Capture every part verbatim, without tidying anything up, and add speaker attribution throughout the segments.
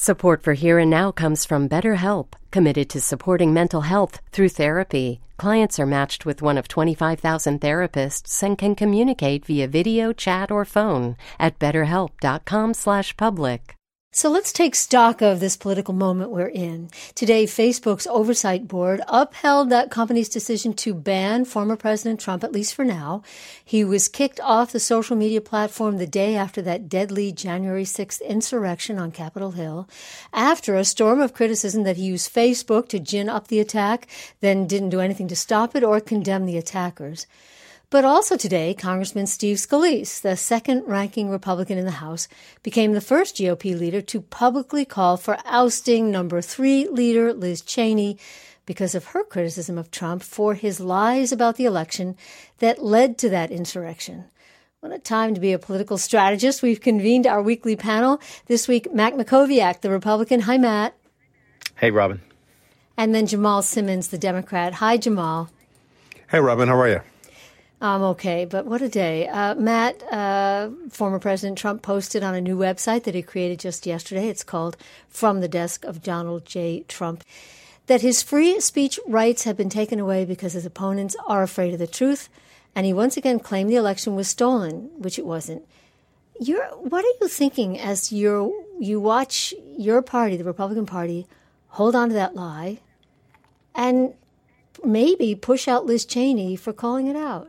Speaker 1: Support for Here and Now comes from BetterHelp, committed to supporting mental health through therapy. Clients are matched with one of twenty-five thousand therapists and can communicate via video, chat, or phone at betterhelp.com slash public.
Speaker 2: So let's take stock of this political moment we're in. Today, Facebook's oversight board upheld that company's decision to ban former President Trump, at least for now. He was kicked off the social media platform the day after that deadly January sixth insurrection on Capitol Hill, after a storm of criticism that he used Facebook to gin up the attack, then didn't do anything to stop it or condemn the attackers. But also today, Congressman Steve Scalise, the second-ranking Republican in the House, became the first G O P leader to publicly call for ousting number three leader Liz Cheney because of her criticism of Trump for his lies about the election that led to that insurrection. What a time to be a political strategist. We've convened our weekly panel. This week, Matt Mackowiak, the Republican. Hi, Matt.
Speaker 3: Hey, Robin.
Speaker 2: And then Jamal Simmons, the Democrat. Hi, Jamal.
Speaker 4: Hey, Robin. How are you?
Speaker 2: I'm okay, but what a day. Uh, Matt, uh, former President Trump posted on a new website that he created just yesterday. It's called From the Desk of Donald J. Trump, that his free speech rights have been taken away because his opponents are afraid of the truth. And he once again claimed the election was stolen, which it wasn't. You're, what are you thinking as you're, you watch your party, the Republican Party, hold on to that lie and maybe push out Liz Cheney for calling it out?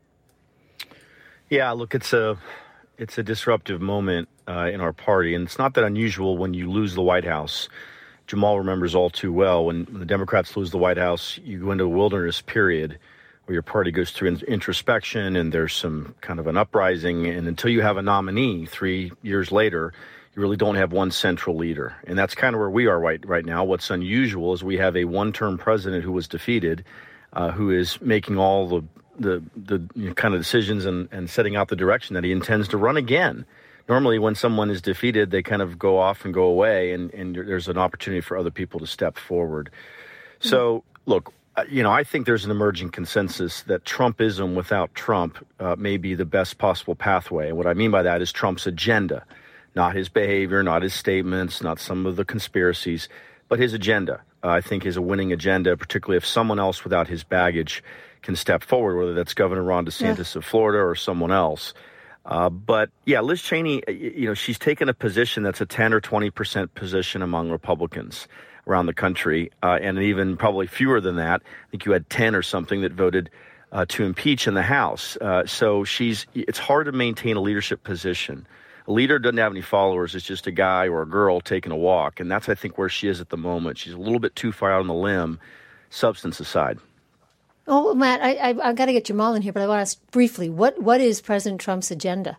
Speaker 3: Yeah, look, it's a it's a disruptive moment uh, in our party, and it's not that unusual when you lose the White House. Jamal remembers all too well when the Democrats lose the White House, you go into a wilderness period where your party goes through introspection and there's some kind of an uprising, and until you have a nominee three years later, you really don't have one central leader. And that's kind of where we are right right now. What's unusual is we have a one-term president who was defeated, uh, who is making all the the the you know, kind of decisions and, and setting out the direction that he intends to run again. Normally, when someone is defeated, they kind of go off and go away, and, and there's an opportunity for other people to step forward. Mm-hmm. So, look, you know, I think there's an emerging consensus that Trumpism without Trump uh, may be the best possible pathway. And what I mean by that is Trump's agenda, not his behavior, not his statements, not some of the conspiracies, but his agenda. Uh, I think is a winning agenda, particularly if someone else without his baggage can step forward, whether that's Governor Ron DeSantis yeah. of Florida or someone else. Uh, but, yeah, Liz Cheney, you know, she's taken a position that's a ten or twenty percent position among Republicans around the country, uh, and even probably fewer than that. I think you had ten or something that voted uh, to impeach in the House. Uh, so she's it's hard to maintain a leadership position. A leader doesn't have any followers. It's just a guy or a girl taking a walk. And that's, I think, where she is at the moment. She's a little bit too far out on the limb, substance aside.
Speaker 2: Oh, Matt, I, I, I've got to get Jamal in here, but I want to ask briefly, what, what is President Trump's agenda?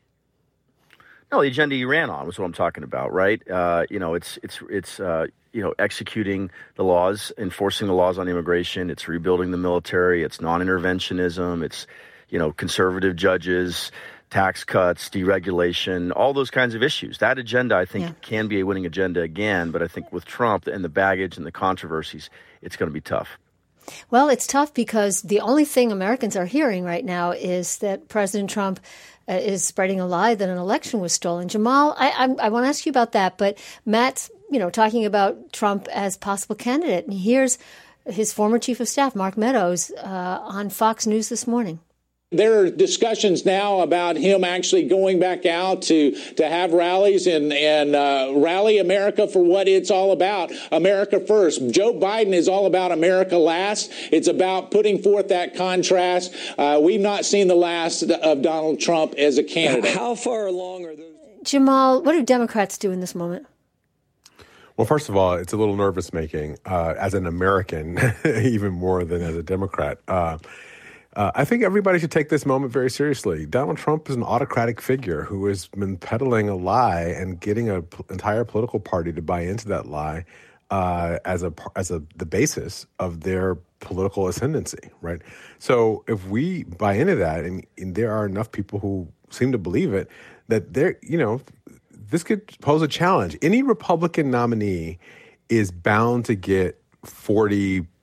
Speaker 3: No, the agenda he ran on was what I'm talking about, right? Uh, you know, it's, it's, it's uh, you know, executing the laws, enforcing the laws on immigration. It's rebuilding the military. It's non-interventionism. It's, you know, conservative judges, tax cuts, deregulation, all those kinds of issues. That agenda, I think, yeah. can be a winning agenda again. But I think with Trump and the baggage and the controversies, it's going to be tough.
Speaker 2: Well, it's tough because the only thing Americans are hearing right now is that President Trump uh, is spreading a lie that an election was stolen. Jamal, I, I, I want to ask you about that, but Matt's, you know, talking about Trump as possible candidate, and here's his former chief of staff, Mark Meadows, uh, on Fox News this morning.
Speaker 5: There are discussions now about him actually going back out to, to have rallies and, and uh, rally America for what it's all about. America first. Joe Biden is all about America last. It's about putting forth that contrast. Uh, we've not seen the last of Donald Trump as a candidate.
Speaker 6: How far along are those?
Speaker 2: Jamal, what do Democrats do in this moment?
Speaker 4: Well, first of all, it's a little nervous-making uh, as an American, even more than as a Democrat. Uh, Uh, I think everybody should take this moment very seriously. Donald Trump is an autocratic figure who has been peddling a lie and getting an p- entire political party to buy into that lie uh, as a as a the basis of their political ascendancy, right? So if we buy into that, and, and there are enough people who seem to believe it, that they're, you know, this could pose a challenge. Any Republican nominee is bound to get forty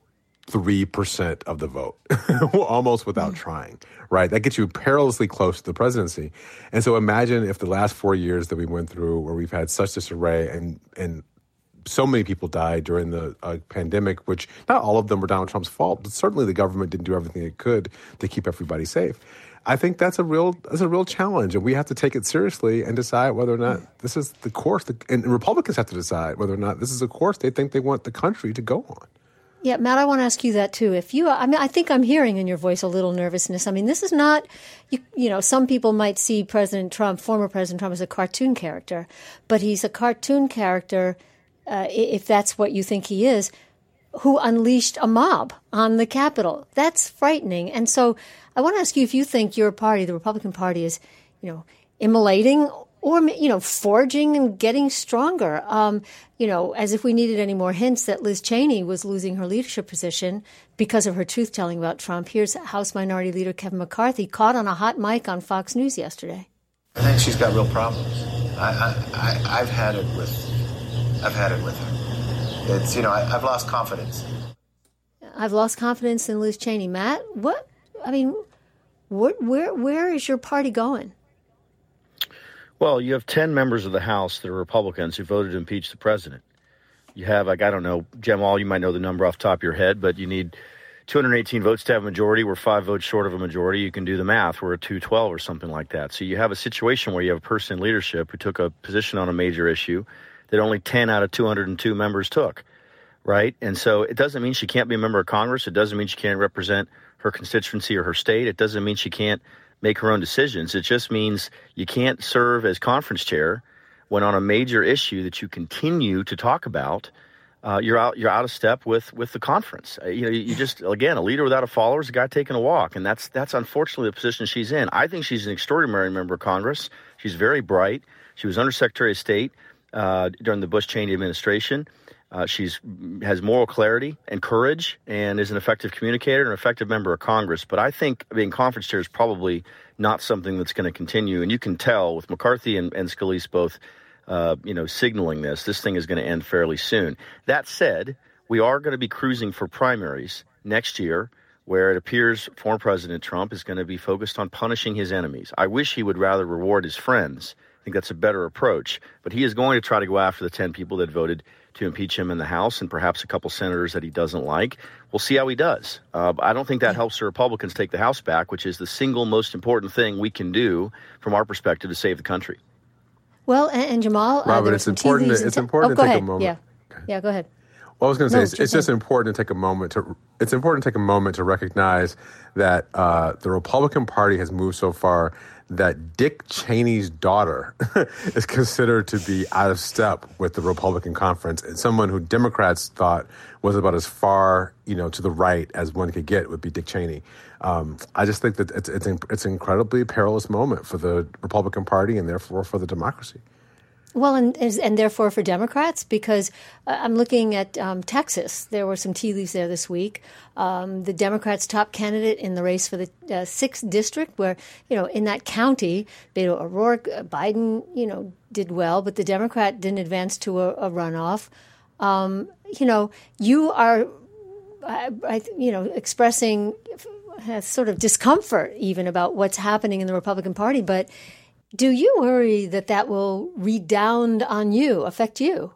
Speaker 4: three percent of the vote, almost without trying, right? That gets you perilously close to the presidency. And so imagine if the last four years that we went through where we've had such disarray and, and so many people died during the uh, pandemic, which not all of them were Donald Trump's fault, but certainly the government didn't do everything it could to keep everybody safe. I think that's a real that's a real challenge, and we have to take it seriously and decide whether or not this is the course. That, and Republicans have to decide whether or not this is a course they think they want the country to go on.
Speaker 2: Yeah, Matt, I want to ask you that too. If you, I mean, I think I'm hearing in your voice a little nervousness. I mean, this is not, you, you know, some people might see President Trump, former President Trump, as a cartoon character, but he's a cartoon character, uh, if that's what you think he is, who unleashed a mob on the Capitol. That's frightening. And so I want to ask you if you think your party, the Republican Party, is, you know, immolating or, you know, forging and getting stronger. Um, you know, as if we needed any more hints that Liz Cheney was losing her leadership position because of her truth-telling about Trump. Here's House Minority Leader Kevin McCarthy caught on a hot mic on Fox News yesterday.
Speaker 6: I think she's got real problems. I, I, I, I've had it with, I've had it with her. It's, you know, I, I've lost confidence.
Speaker 2: I've lost confidence in Liz Cheney. Matt, what, I mean, what, where, where is your party going?
Speaker 3: Well, you have ten members of the House that are Republicans who voted to impeach the president. You have, like, I don't know, Jamal, you might know the number off the top of your head, but you need two hundred eighteen votes to have a majority. We're five votes short of a majority. You can do the math. We're at two twelve or something like that. So you have a situation where you have a person in leadership who took a position on a major issue that only ten out of two hundred two members took, right? And so it doesn't mean she can't be a member of Congress. It doesn't mean she can't represent her constituency or her state. It doesn't mean she can't make her own decisions. It just means you can't serve as conference chair when on a major issue that you continue to talk about, uh, you're out you're out of step with with the conference. Uh, you know, you, you just, again, a leader without a follower is a guy taking a walk, and that's that's unfortunately the position she's in. I think she's an extraordinary member of Congress. She's very bright. She was Undersecretary of State uh, during the Bush-Cheney administration. Uh, she's has moral clarity and courage and is an effective communicator and an effective member of Congress. But I think being conference chair is probably not something that's going to continue. And you can tell with McCarthy and, and Scalise both, uh, you know, signaling this, this thing is going to end fairly soon. That said, we are going to be cruising for primaries next year, where it appears former President Trump is going to be focused on punishing his enemies. I wish he would rather reward his friends. I think that's a better approach. But he is going to try to go after the ten people that voted to impeach him in the House and perhaps a couple senators that he doesn't like. We'll see how he does. Uh, I don't think that helps the Republicans take the House back, which is the single most important thing we can do from our perspective to save the country.
Speaker 2: Well, and, and Jamal,
Speaker 4: Robert,
Speaker 2: uh,
Speaker 4: it's important. To, it's
Speaker 2: t-
Speaker 4: important
Speaker 2: oh,
Speaker 4: to take
Speaker 2: ahead.
Speaker 4: a moment.
Speaker 2: Yeah, yeah, go ahead.
Speaker 4: Well, I was going to say
Speaker 2: No,
Speaker 4: it's, it's just important to take a moment to. It's important to take a moment to recognize that uh, the Republican Party has moved so far that Dick Cheney's daughter is considered to be out of step with the Republican conference, and someone who Democrats thought was about as far, you know, to the right as one could get would be Dick Cheney. Um, I just think that it's it's it's an incredibly perilous moment for the Republican Party and therefore for the democracy.
Speaker 2: Well, and and therefore for Democrats, because uh, I'm looking at um, Texas. There were some tea leaves there this week. Um, the Democrats' top candidate in the race for the uh, sixth district, where, you know, in that county, Beto O'Rourke, uh, Biden, you know, did well, but the Democrat didn't advance to a, a runoff. Um, you know, you are, I, I, you know, expressing uh, sort of discomfort even about what's happening in the Republican Party, but do you worry that that will redound on you, affect you?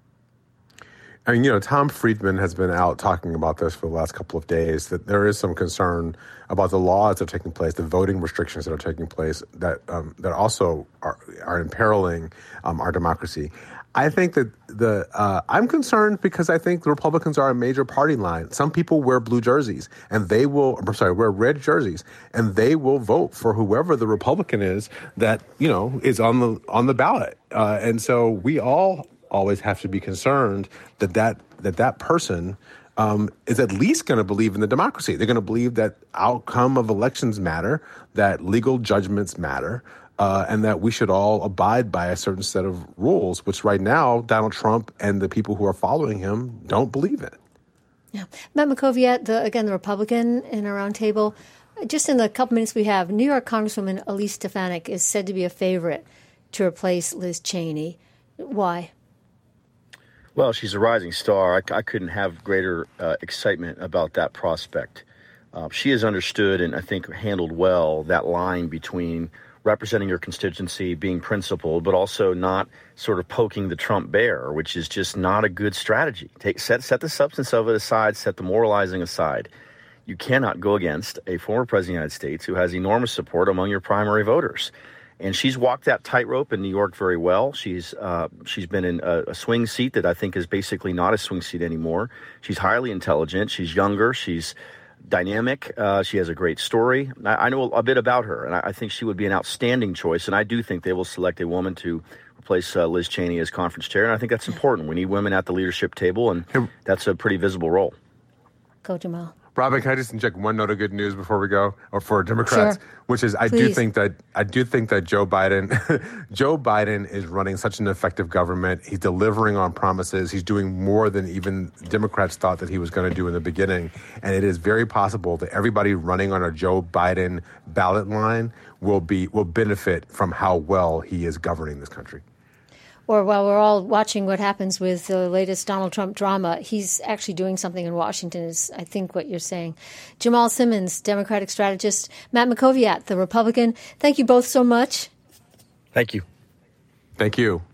Speaker 4: I mean, you know, Tom Friedman has been out talking about this for the last couple of days, that there is some concern about the laws that are taking place, the voting restrictions that are taking place that um, that also are, are imperiling um, our democracy. I think that the uh, I'm concerned because I think the Republicans are a major party line. Some people wear blue jerseys and they will, I'm sorry, wear red jerseys and they will vote for whoever the Republican is that, you know, is on the on the ballot. Uh, and so we all always have to be concerned that that that, that person um, is at least going to believe in the democracy. They're going to believe that outcome of elections matter, that legal judgments matter. Uh, and that we should all abide by a certain set of rules, which right now Donald Trump and the people who are following him don't believe in.
Speaker 2: Yeah. Matt Mackowiak, the, again, the Republican in our roundtable, just in the couple minutes we have, New York Congresswoman Elise Stefanik is said to be a favorite to replace Liz Cheney. Why?
Speaker 3: Well, she's a rising star. I, I couldn't have greater uh, excitement about that prospect. Uh, she has understood and I think handled well that line between representing your constituency, being principled, but also not sort of poking the Trump bear, which is just not a good strategy. Take set set the substance of it aside, set the moralizing aside. You cannot go against a former president of the United States who has enormous support among your primary voters. And she's walked that tightrope in New York very well. She's uh, she's been in a, a swing seat that I think is basically not a swing seat anymore. She's highly intelligent. She's younger. She's dynamic. Uh, she has a great story. I, I know a bit about her, and I, I think she would be an outstanding choice. And I do think they will select a woman to replace uh, Liz Cheney as conference chair. And I think that's important. We need women at the leadership table, and that's a pretty visible role.
Speaker 2: Go, Jamal.
Speaker 4: Robin, can I just inject one note of good news before we go, or for Democrats,
Speaker 2: sure.
Speaker 4: which is I
Speaker 2: Please.
Speaker 4: do think that I do think that Joe Biden, Joe Biden is running such an effective government. He's delivering on promises. He's doing more than even Democrats thought that he was going to do in the beginning. And it is very possible that everybody running on a Joe Biden ballot line will be will benefit from how well he is governing this country.
Speaker 2: Or while we're all watching what happens with the latest Donald Trump drama, he's actually doing something in Washington, is I think what you're saying. Jamal Simmons, Democratic strategist, Matt Mackowiak, the Republican. Thank you both so much.
Speaker 3: Thank you.
Speaker 4: Thank you.